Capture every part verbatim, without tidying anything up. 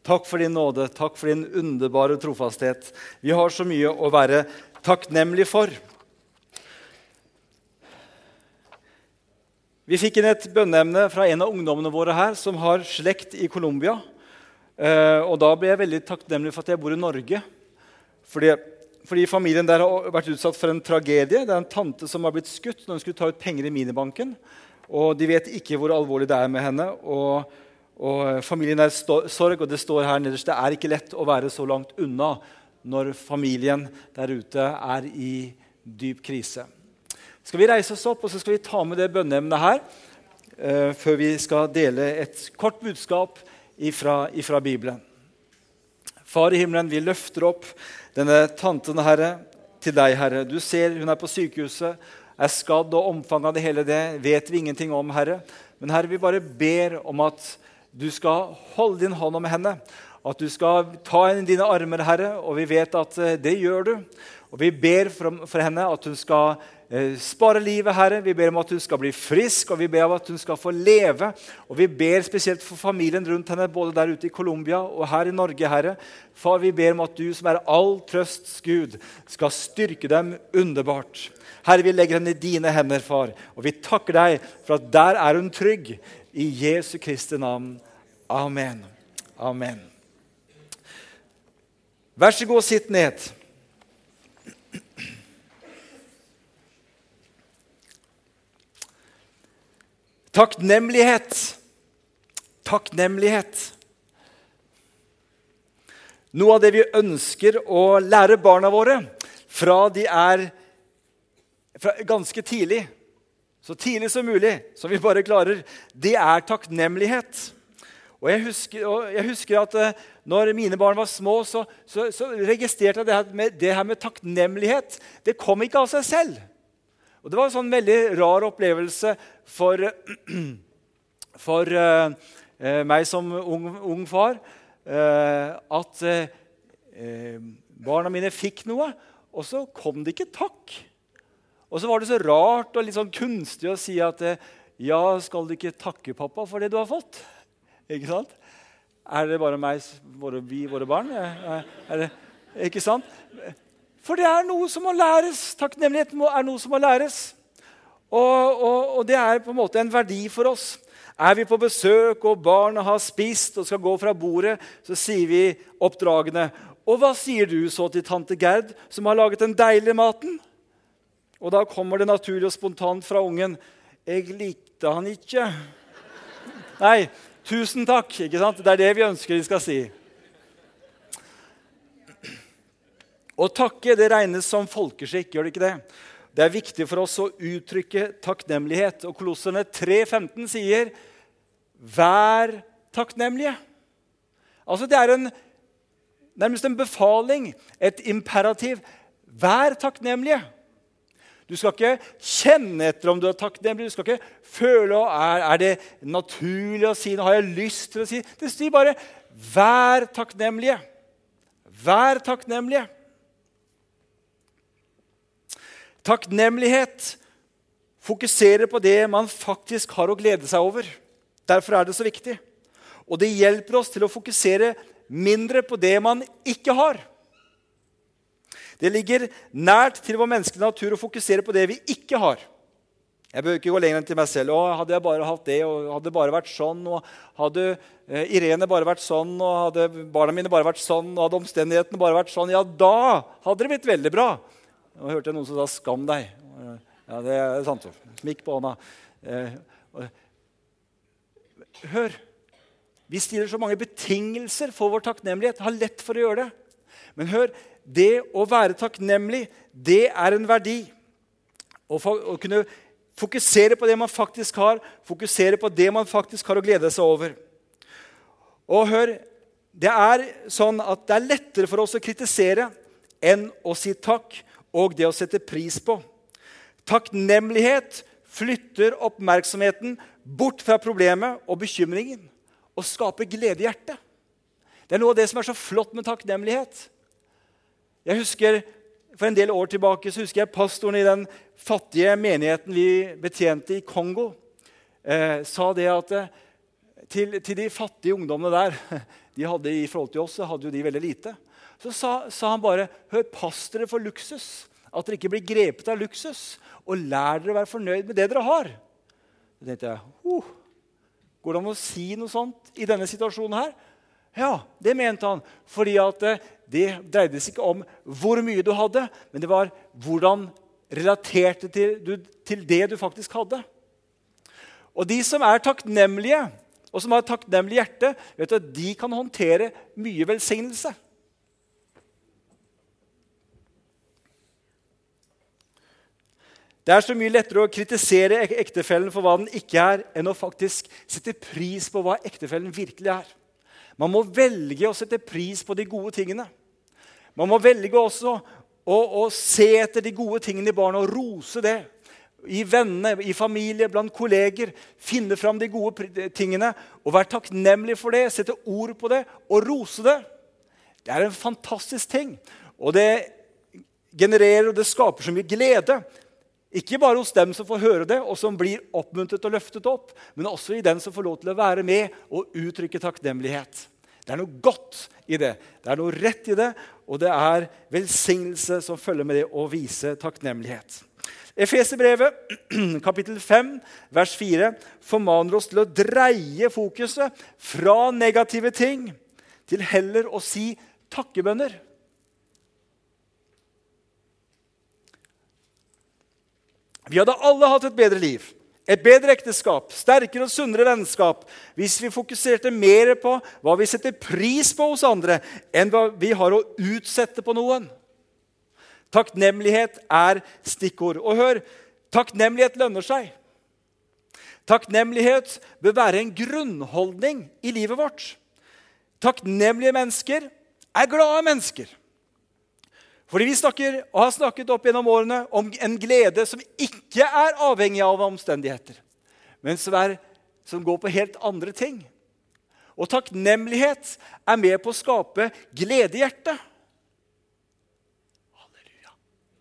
Takk for din nåde, takk for din underbare trofasthet. Vi har så mye å være takknemlig for. Vi fikk inn et bønneemne fra en av ungdommene våre her, som har slekt i Colombia. Og da ble jeg veldig takknemlig for at jeg bor i Norge. Fordi, fordi familien der har vært utsatt for en tragedie. Det er en tante som har blitt skutt når hun skulle ta ut penger i minibanken. Og de vet ikke hvor alvorlig det er med henne. Og, og familien er stå, sorg, og det står her nederst. Det er ikke lett å være så langt unna når familien der ute er i dyp krise. Skal vi reise oss opp, og så skal vi ta med det bønneemnet her, uh, før vi skal dele et kort budskap ifra, ifra Bibelen. Far i himmelen, vi løfter opp denne tanten, Herre, til deg, Herre. Du ser, hun er på sykehuset, er skadd, og omfanget av det hele det vet vi ingenting om, Herre. Men Herre, vi bare ber om at du skal holde din hånd om henne, at du skal ta henne i dine armer, Herre, og vi vet at uh, det gjør du. Og vi ber for, for henne at hun skal eh, spare livet, Herre. Vi ber om at hun skal bli frisk, og vi ber om at hun skal få leve. Og vi ber spesielt for familien rundt henne, både der ute i Colombia og her i Norge, Herre. Far, vi ber om at du som er all trøsts Gud, skal styrke dem underbart. Herre, vi legger henne i dine hender, far. Og vi takker deg for at der er hun trygg. I Jesu Kristi navn. Amen. Amen. Vær så god, sitt ned. Takknemlighet. Takknemlighet. Noe av det vi ønsker å lære barna våre fra de er fra ganske tidlig, så tidlig som mulig, som vi bare klarer, det er takknemlighet. Og jeg husker, og jeg husker at uh, når mine barn var små, så, så, så registrerte jeg det her, med, det her med takknemlighet. Det kom ikke av seg selv. Og det var en sånn veldig rar opplevelse for, for uh, meg som ung, ung far, uh, at uh, barna mine fikk noe, og så kom det ikke takk. Og så var det så rart og litt sånn kunstig å si at ja, skal du ikke takke pappa for det du har fått? Ikke sant? Er det bare meg, våre, vi, våre barn? Er det, ikke sant? For det er noe som må læres. Takknemlighet er noe som må læres. Og, og, og det er på en måte en verdi for oss. Er vi på besøk, og barna har spist og skal gå fra bordet, så sier vi oppdragende, og hva sier du så til tante Gerd, som har laget den deilige maten? Og da kommer det naturlig og spontant fra ungen, jeg likte han ikke. Nei, tusen takk, ikke sant? Det er det vi ønsker de skal si. Å takke, det regnes som folkeskikk, gjør det ikke det? Det er viktig for oss å uttrykke takknemlighet. Og Kolosserne tre femten sier, vær takknemlige. Altså det er en, nærmest en befaling, et imperativ. Vær takknemlige. Du skal ikke kjenne etter om du er takknemlig. Du skal ikke føle, er, er det naturlig å si, nå har jeg lyst til å si. Det sier bare, vær takknemlige. Vær takknemlige. Takknemlighet fokuserer på det man faktisk har å glede seg over. Derfor er det så viktig. Og det hjelper oss til å fokusere mindre på det man ikke har. Det ligger nært til vår menneskelige natur å fokusere på det vi ikke har. Jeg bør ikke gå lenger enn til meg selv. Å, hadde jeg bare hatt det, og hadde det bare vært sånn, og hadde eh, Irene bare vært sånn, og hadde barna mine bare vært sånn, og hadde omstendighetene bare vært sånn, ja, da hadde det blitt veldig bra. Nå hørte jeg noen som sa, skam deg. Ja, det er sant. Smikk på hånda. Eh, hør, vi stiller så mange betingelser for vår takknemlighet. Har lett for å gjøre det. Men hør, det å være takknemlig, det er en verdi. Å, for, å kunne fokusere på det man faktisk har, fokusere på det man faktisk har å glede seg over. Og hør, det er sånn at det er lettere for oss å kritisere enn å si takk, og det å sette pris på. Takknemlighet flytter oppmerksomheten bort fra problemet og bekymringen, og skaper glede i hjertet. Det er noe av det som er så flott med takknemlighet. Jeg husker, for en del år tilbake, så husker jeg pastoren i den fattige menigheten vi betjente i Kongo, eh, sa det at til, til de fattige ungdommene der, de hadde i forhold til oss, så hadde jo de veldig lite. Så sa, sa han bare, hør, pass dere for luksus, at dere ikke blir grepet av luksus, og lær dere å være fornøyd med det dere har. Så tenkte jeg, uh, går det an å si noe sånt i denne situasjonen her? Ja, det mente han, fordi at det dreide seg ikke om hvor mye du hadde, men det var hvordan relaterte til, du, til det du faktisk hadde. Og de som er takknemlige, og som har et takknemlig hjerte, vet du, de kan håndtere mye velsignelse. Det er så mye lettere å kritisere ektefellen for hva den ikke er, enn å faktisk sette pris på hva ektefellen virkelig er. Man må velge å sette pris på de gode tingene. Man må velge også å, å se etter de gode tingene i barna og rose det. I vennene, i familie, blant kolleger. Finne fram de gode tingene og være takknemlig for det. Sette ord på det og rose det. Det er en fantastisk ting. Og det genererer og det skaper så mye glede. Ikke bare hos dem som får høre det, og som blir oppmuntret og løftet opp, men også i den som får lov til å være med og uttrykke takknemlighet. Det er noe godt i det. Det er noe rett i det, og det er velsignelse som følger med det å vise takknemlighet. Efeserbrevet, kapittel fem, vers fire, formaner oss til å dreie fokuset fra negative ting til heller å si takkebønner. Vi hadde alle hatt et bedre liv, et bedre ekteskap, sterkere og sunnere vennskap, hvis vi fokuserte mer på hva vi setter pris på hos andre, enn hva vi har å utsette på noen. Takknemlighet er stikkord. Og hør, takknemlighet lønner seg. Takknemlighet bør være en grunnholdning i livet vårt. Takknemlige mennesker er glade mennesker. Fordi vi snakker, og har snakket opp gjennom årene om en glede som ikke er avhengig av omstendigheter, men som, er, som går på helt andre ting. Og takknemlighet er med på å skape glede i hjertet. Halleluja.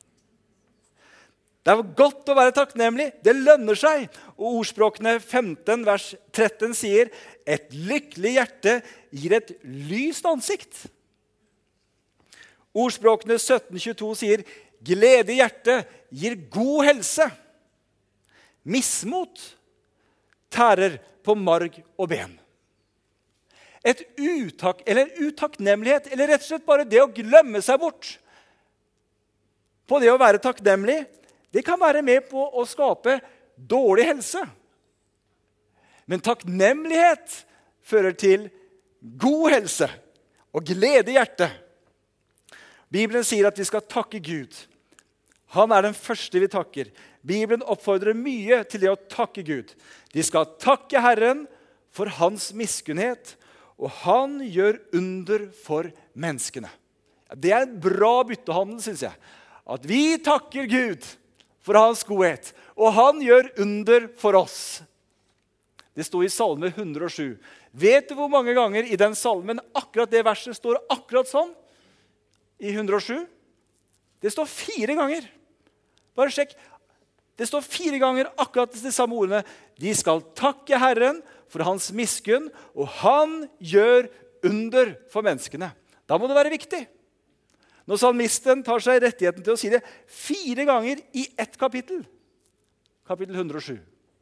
Det er godt å være takknemlig. Det lønner seg. Og ordspråkene femten, vers tretten sier, et lykkelig hjerte gir et lyst ansikt. Ordspråkene sytten tjueto sier, glede i hjertet gir god helse. Mismot tærer på marg og ben. Et utak, eller utakknemlighet, eller rett og slett bare det å glemme seg bort på det å være takknemlig, det kan være med på å skape dårlig helse. Men takknemlighet fører til god helse og glede i hjertet. Bibelen sier at vi skal takke Gud. Han er den første vi takker. Bibelen oppfordrer mye til det å takke Gud. De skal takke Herren for hans miskunnhet, og han gjør under for menneskene. Det er en bra byttehandel, synes jeg. At vi takker Gud for hans godhet, og han gjør under for oss. Det står i salme hundre og sju. Vet du hvor mange ganger i den salmen akkurat det verset står akkurat sånn? I hundre og sju. Det står fire ganger. Bare sjekk. Det står fire ganger akkurat de samme ordene. De skal takke Herren for hans miskunn, og han gjør under for menneskene. Da må det være viktig. Når salmisten tar seg rettigheten til å si det fire ganger i ett kapittel. Kapittel hundre og sju.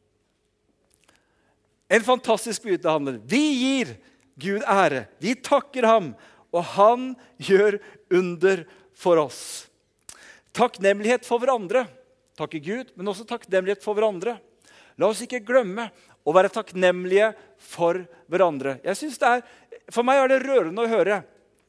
En fantastisk byttehandel. Vi gir Gud ære. Vi takker ham, og han gjør under for oss. Takknemlighet for hverandre. Takke Gud, men også takknemlighet for hverandre. La oss ikke glemme å være takknemlige for hverandre. Jeg synes det er, for meg er det rørende å høre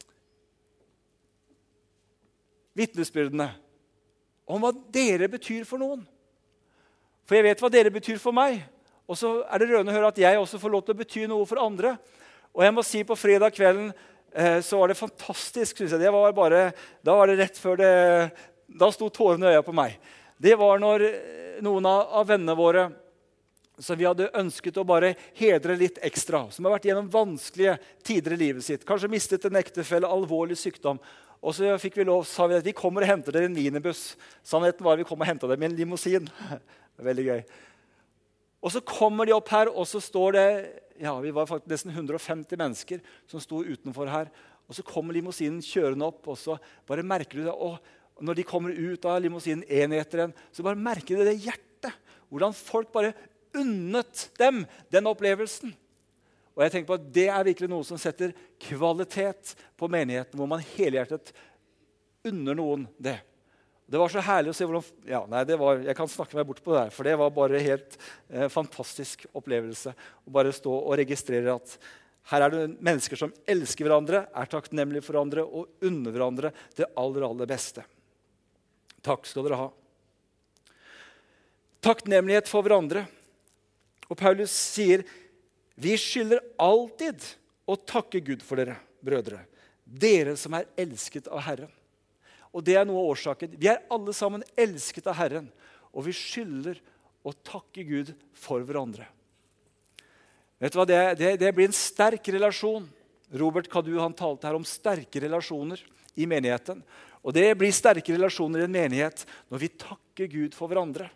vitnesbyrdene om hva dere betyr for noen. For jeg vet hva dere betyr for meg. Og så er det rørende å høre at jeg også får lov til å bety noe for andre. Og jeg må si på fredag kvelden, så var det fantastisk, synes jeg. Det var bare, da var det rett før det, da sto tårene i øya på meg. Det var når noen av, av vennene våre, som vi hadde ønsket å bare hedre litt ekstra, som har vært gjennom vanskelige tider i livet sitt, kanskje mistet en ektefelle, alvorlig sykdom, og så fikk vi lov, sa vi at vi kommer og henter dere en minibuss. Sannheten var at vi kom og hentet dem i en limousin. Veldig gøy. Og så kommer de opp her, og så står det, ja, vi var faktisk nesten hundre og femti mennesker som sto utenfor her. Og så kommer limousinen kjørende opp, og så bare merker du det. Og når de kommer ut av limousinen en etter en, så bare merker du det hjertet. Hvordan folk bare unnet dem den opplevelsen. Og jeg tenker på at det er virkelig noe som setter kvalitet på menigheten, hvor man helhjertet unner noen det. Det var så herlig å se hvordan, ja, nei, det var, jeg kan snakke meg bort på det her, for det var bare en helt eh, fantastisk opplevelse. Å bare stå og registrere at her er det mennesker som elsker hverandre, er takknemlige for hverandre og unner hverandre det aller, aller beste. Takk skal dere ha. Takknemlighet for hverandre. Og Paulus sier, vi skylder alltid å takke Gud for dere, brødre. Dere som er elsket av Herren. Og det er noe av årsaken. Vi er alle sammen elsket av Herren, og vi skylder å takke Gud for hverandre. Vet du hva? Det, det, det blir en sterk relasjon. Robert Kadu han talte her om sterke relasjoner i menigheten. Og det blir sterke relasjoner i en menighet når vi takker Gud for hverandre.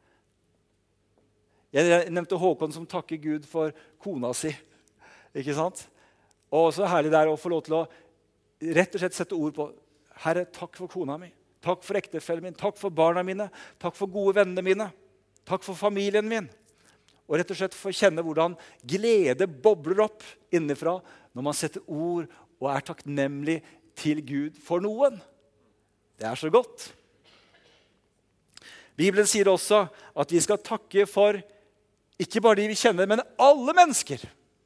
Jeg nevnte Håkon som takker Gud for kona si. Ikke sant? Og så herlig der å få lov til å rett og slett sette ord på Herre, takk for kona mi. Takk for ektefellen min. Takk for barna mine. Takk for gode vennene mine. Takk for familien min. Og rett og slett få kjenne hvordan glede bobler opp innenfra når man setter ord og er takknemlig til Gud for noen. Det er så godt. Bibelen sier også at vi skal takke for ikke bare de vi kjenner, men alle mennesker.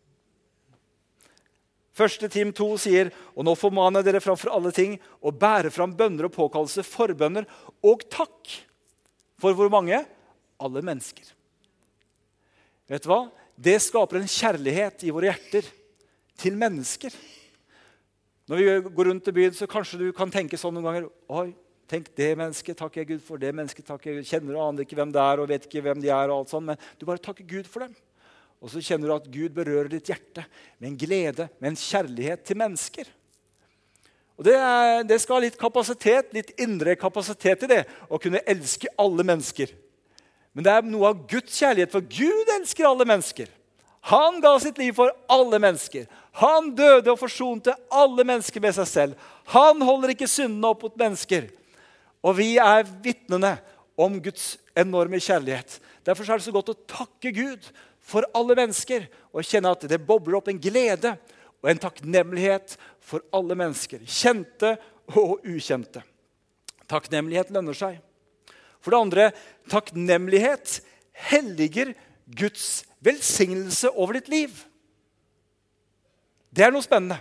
Første Tim to sier, og nå formaner dere framfor alle ting å bære fram bønner og påkallelse, forbønner og takk. For hvor mange? Alle mennesker. Vet du hva? Det skaper en kjærlighet i våre hjerter til mennesker. Når vi går rundt i byen, så kanskje du kan tenke sånn noen ganger, oi, tenk det mennesket takker jeg Gud for, det mennesket takker jeg Gud, kjenner og aner ikke hvem det er, og vet ikke hvem de er, og alt sånt, men du bare takker Gud for dem. Og så kjenner du at Gud berører ditt hjerte med en glede, med en kjærlighet til mennesker. Og det, er, det skal ha litt kapasitet, litt indre kapasitet i det, å kunne elske alle mennesker. Men det er noe av Guds kjærlighet, for Gud elsker alle mennesker. Han ga sitt liv for alle mennesker. Han døde og forsonte alle mennesker med seg selv. Han holder ikke syndene opp mot mennesker. Og vi er vitnene om Guds enorme kjærlighet. Derfor er det så godt å takke Gud for alle mennesker, og kjenne at det bobler opp en glede og en takknemlighet for alle mennesker, kjente og ukjente. Takknemlighet lønner seg. For det andre, takknemlighet helliger Guds velsignelse over ditt liv. Det er noe spennende.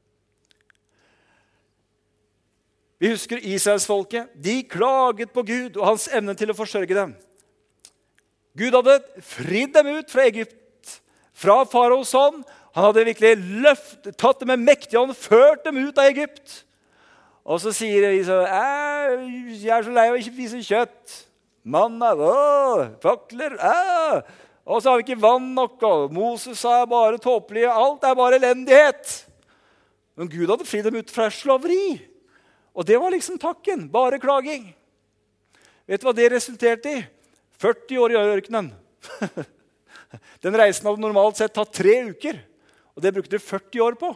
Vi husker Israelsfolket. De klaget på Gud og hans evne til å forsørge dem. Gud hadde fridd dem ut fra Egypt, fra faraos hånd. Han hadde virkelig løft, tatt dem med mektig hånd, ført dem ut av Egypt. Og så sier de så, jeg er så lei av å ikke spise kjøtt. Manna, åh, fakler, åh. Og så har vi ikke vann nok, og Moses er bare tåpelig, alt er bare elendighet. Men Gud hadde fridd dem ut fra slaveri. Og det var liksom takken, bare klaging. Vet du hva det resulterte i? førti år i ørkenen. Den reisen hadde normalt sett tatt tre uker, og det brukte de førti år på.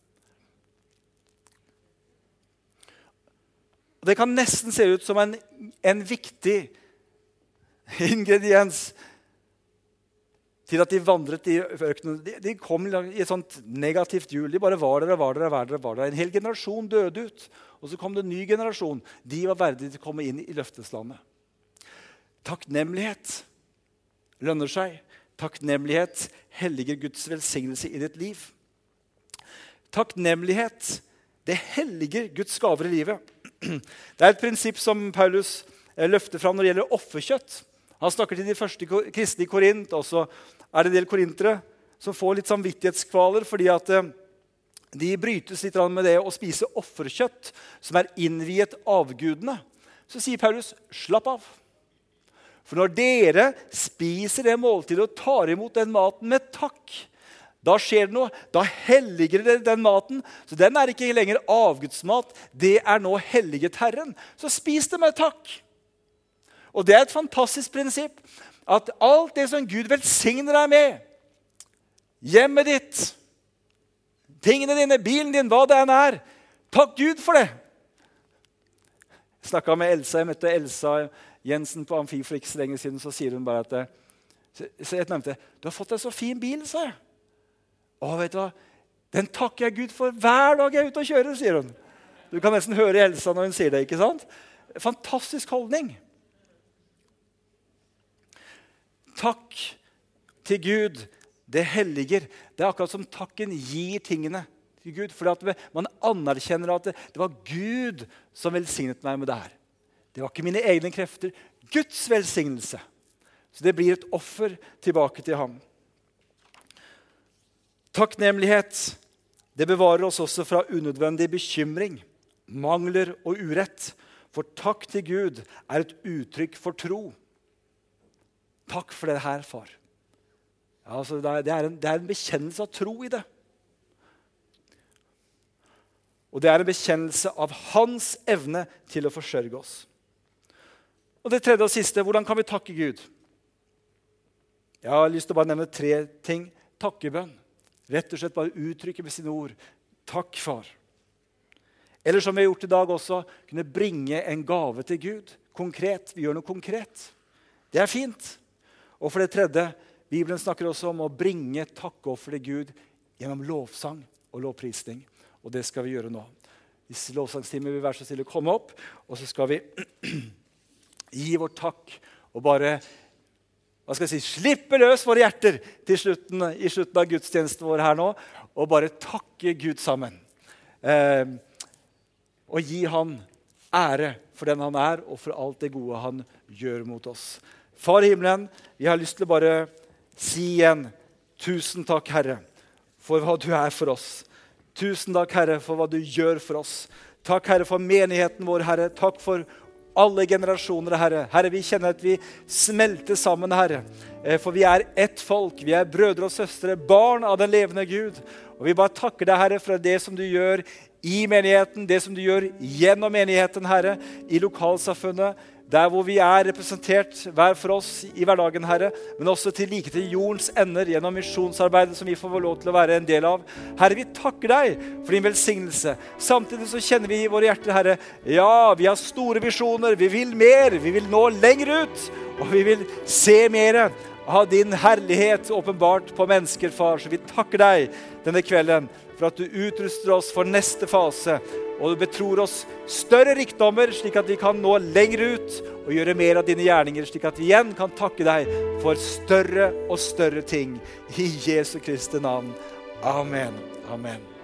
Og det kan nesten se ut som en, en viktig ingrediens til at de vandret i ørkenen. De, de kom i et sånt negativt hjul. De bare var der og var der og var der. og var der. En hel generasjon døde ut, og så kom det en ny generasjon. De var verdige til å komme inn i løfteslandet. Takknemlighet lønner seg. Takknemlighet helliger Guds velsignelse i ditt liv. Takknemlighet, det helliger Guds gaver i livet. Det er et prinsipp som Paulus løfter fram når det gjelder offerkjøtt. Han snakker til de første kristne i Korint, og så er det en del korintere som får litt samvittighetskvaler fordi at de brytes litt med det å spise offerkjøtt som er innviet avgudene. Så sier Paulus, slapp av. For når dere spiser det måltidet og tar imot den maten med takk, da skjer det noe. Da helliger dere den maten. Så den er ikke lenger avgudsmat. Det er nå helliget Herren. Så spis det med takk. Og det er et fantastisk prinsipp. at alt det som Gud velsigner deg med, hjemmet ditt, tingene dine, bilen din, hva det enn er, takk Gud for det. Jeg snakket med Elsa, jeg møtte Elsa Jensen på Amfi for ikke så lenge siden, så sier hun bare at, så jeg nevnte, du har fått en så fin bil, sa jeg. Å, vet du hva, den takker jeg Gud for hver dag jeg er ute og kjører, sier hun. Du kan nesten høre Elsa når hun sier det, ikke sant? Fantastisk holdning. Takk til Gud, det helliger. Det er akkurat som takken gir tingene til Gud, fordi at man anerkjenner at det, det var Gud som velsignet meg med det her. Det var ikke mine egne krefter, Guds velsignelse. Så det blir et offer tilbake til ham. Takknemlighet, det bevarer oss også fra unødvendig bekymring, mangler og urett. For takk til Gud er et uttrykk for tro. Takk for det her, far. Ja, altså det, er, det, er en, det er en bekjennelse av tro i det. Og det er en bekjennelse av hans evne til å forsørge oss. Og det tredje og siste, hvordan kan vi takke Gud? Jeg har lyst til å bare nevne tre ting. Takkebønn. Rett og slett bare uttrykke med sine ord. Takk, far. Eller som vi har gjort i dag også, kunne bringe en gave til Gud. Konkret. Vi gjør noe konkret. Det er fint. Og for det tredje, Bibelen snakker også om å bringe takkeoffer til Gud gjennom lovsang og lovprisning. Og det skal vi gjøre nå. Hvis lovsangstimen vil være så stille å komme opp, og så skal vi gi vår takk og bare, hva skal jeg si, slippe løs våre hjerter til slutten, i slutten av gudstjenesten vår her nå, og bare takke Gud sammen. Eh, og gi han ære for den han er, og for alt det gode han gjør mot oss. Far i himmelen, vi har lyst til å bare si igjen, tusen takk, Herre, for hva du er for oss. Tusen takk, Herre, for hva du gjør for oss. Takk, Herre, for menigheten vår, Herre. Takk for alle generasjoner, Herre. Herre, vi kjenner at vi smelter sammen, Herre. For vi er ett folk. Vi er brødre og søstre, barn av den levende Gud. Og vi bare takker deg, Herre, for det som du gjør i menigheten, det som du gjør gjennom menigheten, Herre, i lokalsamfunnet, der hvor vi er representert hver for oss i hverdagen, Herre, men også til like til jordens ender gjennom misjonsarbeidet som vi får lov til å være en del av. Herre, vi takker deg for din velsignelse. Samtidig så kjenner vi i våre hjerter, Herre, ja, vi har store visjoner, vi vil mer, vi vil nå lenger ut, og vi vil se mer av din herlighet åpenbart på mennesker, far. Så vi takker deg denne kvelden for at du utruster oss for neste fase, og du betror oss større rikdommer, slik at vi kan nå lenger ut og gjøre mer av dine gjerninger, slik at vi igjen kan takke deg for større og større ting. I Jesu Kristi navn. Amen. Amen.